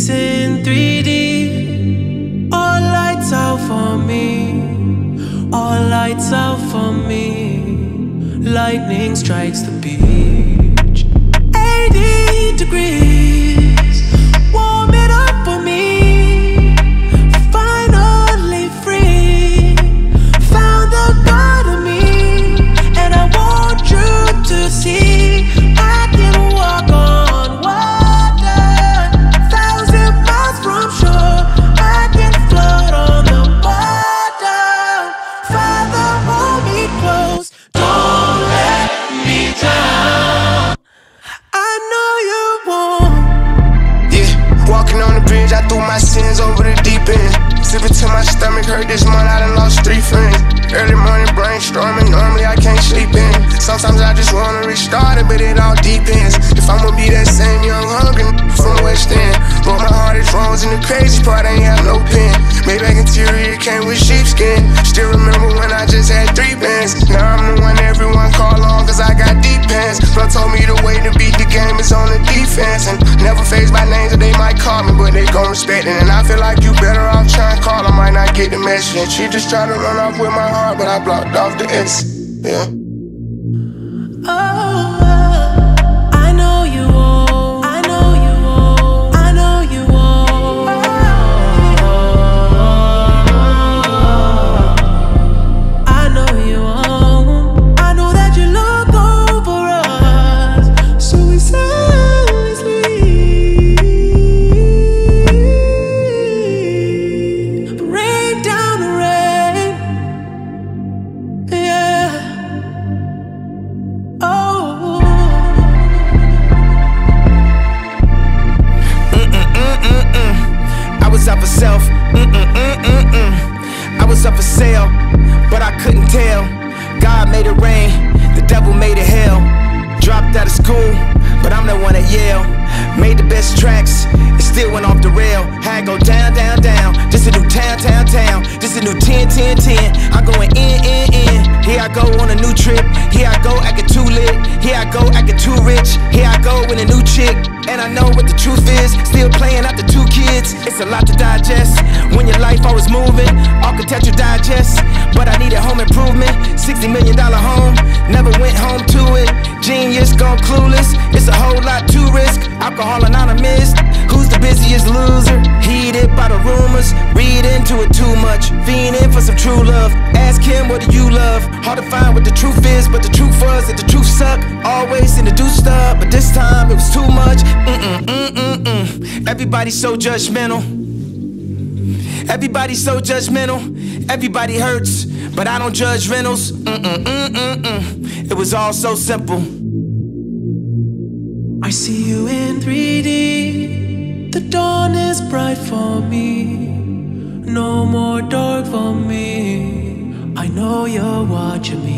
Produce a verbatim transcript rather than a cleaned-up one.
It's in three D. All lights out for me. All lights out for me. Lightning strikes the beach. eighty degrees. Warm it up for me. Finally free. Found the God of me. And I want you to see I can walk on water. Thousand miles from shore. I can float on the water. Father, hold me close. Don't let me down. I know you won't. Yeah, walking on the bridge, I threw my sins over the deep end. Sipping till my stomach hurt this month, I done lost three friends. Early morning brainstorming, normally I can't sleep in. Sometimes I just wanna restart it, but it all depends. If I'ma be that same young hungry from West End. But my heart is wrong, and the crazy part, I ain't have no pen. Maybach interior came with sheepskin. Still remember when I just had three bands. Now I'm the one everyone call on, cause I got deep pants. Bro told me the way to beat the game is on the defense. And never phased by names that they might call me, but they gon' respect it. And I feel like you better off trying to call, I might not get the message. And she just tried to run off with my heart, but I blocked off the S. Yeah. Oh, I know you won't. I know you won't. I know you won't. I know you won't. I know that you look over us, so we silently sleep. Rain down the rain, yeah. Oh. Mm-mm-mm-mm-mm. I was up for self. Mm-mm-mm-mm-mm. I was up for sale, but I couldn't tell. God made it rain, the devil made it hell. Dropped out of school, but I'm the one at Yale. Made the best tracks, it still went off the rail. Had go down, down, down. Just a new town, town, town. Just a new ten, ten, ten. I'm going in, in, in. Here I go on a new trip. Here I go acting too lit. Here I go acting too rich. Here I go with a new chick. And I know what the truth is. Still playing out the two kids. It's a lot to digest when your life always moving. Architecture digest, but I needed home improvement. sixty million dollar home, never went home to it. Genius gone clueless. It's a whole lot to risk. Alcohol anonymous. Who's the busiest loser? Heated by the rumors. Read into it too much. Fiending for some true love. Ask him, what do you love? Hard to find what the truth is, but the truth was that the truth sucked. Always in the do stuff, but this time it was too much. Mm-mm, mm-mm, mm. Everybody's so judgmental. Everybody's so judgmental. Everybody hurts, but I don't judge rentals. Mm-mm, mm-mm, mm. It was all so simple. I see you in three D. The dawn is bright for me. No more dark for me. I know you're watching me.